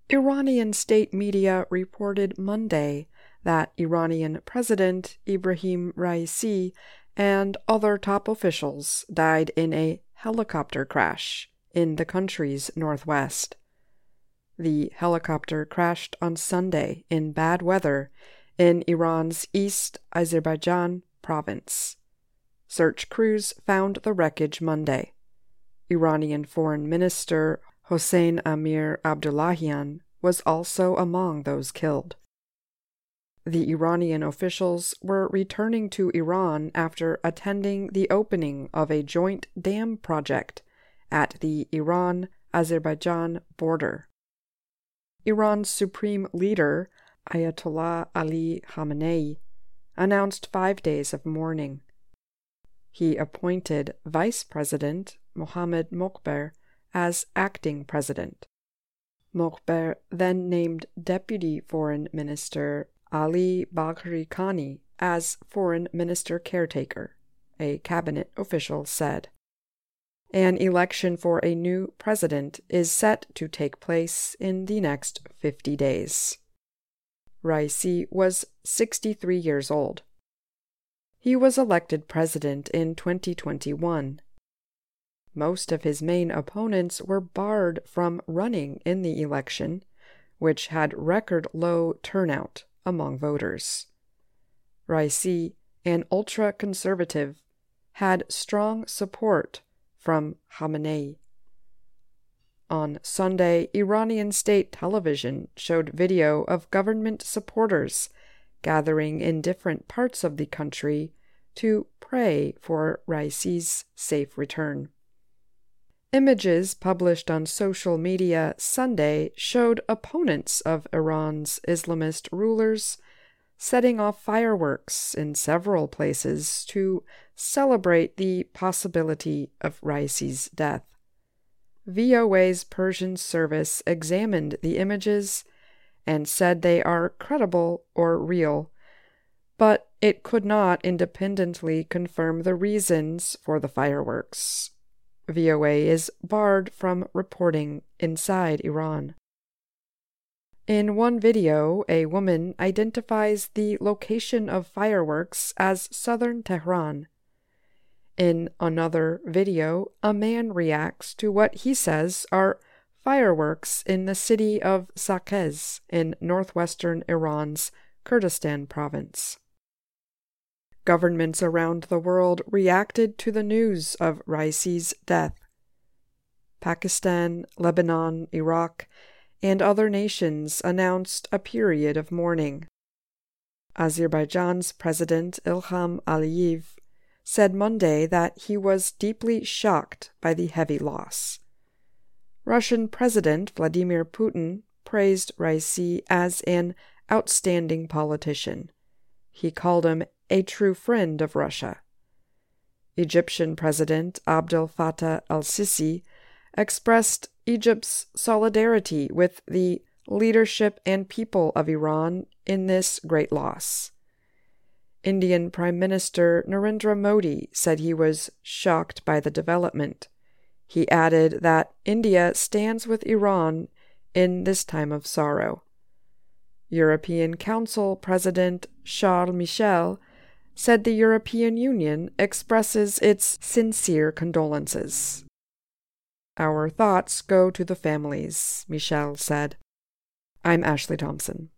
Iranian state media reported Monday that Iranian President Ibrahim Raisi and other top officials died in a helicopter crash in the country's northwest. The helicopter crashed on Sunday in bad weather in Iran's East Azerbaijan province. Search crews found the wreckage Monday. Iranian Foreign Minister Hossein Amir Abdullahian was also among those killed. The Iranian officials were returning to Iran after attending the opening of a joint dam project at the Iran-Azerbaijan border. Iran's supreme leader, Ayatollah Ali Khamenei, announced 5 days of mourning. He appointed Vice President Mohammad Mokhber as acting president. Mokhber then named Deputy Foreign Minister Ali Bagheri Khani as Foreign Minister Caretaker, a cabinet official said. An election for a new president is set to take place in the next 50 days. Raisi was 63 years old. He was elected president in 2021. Most of his main opponents were barred from running in the election, which had record-low turnout among voters. Raisi, an ultra-conservative, had strong support from Khamenei. On Sunday, Iranian state television showed video of government supporters gathering in different parts of the country to pray for Raisi's safe return. Images published on social media Sunday showed opponents of Iran's Islamist rulers setting off fireworks in several places to celebrate the possibility of Raisi's death. VOA's Persian service examined the images and said they are credible or real, but it could not independently confirm the reasons for the fireworks. VOA is barred from reporting inside Iran. In one video, a woman identifies the location of fireworks as southern Tehran. In another video, a man reacts to what he says are fireworks in the city of Saqqez in northwestern Iran's Kurdistan province. Governments around the world reacted to the news of Raisi's death. Pakistan, Lebanon, Iraq, and other nations announced a period of mourning. Azerbaijan's President Ilham Aliyev said Monday that he was deeply shocked by the heavy loss. Russian President Vladimir Putin praised Raisi as an outstanding politician. He called him a true friend of Russia. Egyptian President Abdel Fattah el-Sisi expressed Egypt's solidarity with the leadership and people of Iran in this great loss. Indian Prime Minister Narendra Modi said he was shocked by the development. He added that India stands with Iran in this time of sorrow. European Council President Charles Michel said the European Union expresses its sincere condolences. Our thoughts go to the families, Michel said. I'm Ashley Thompson.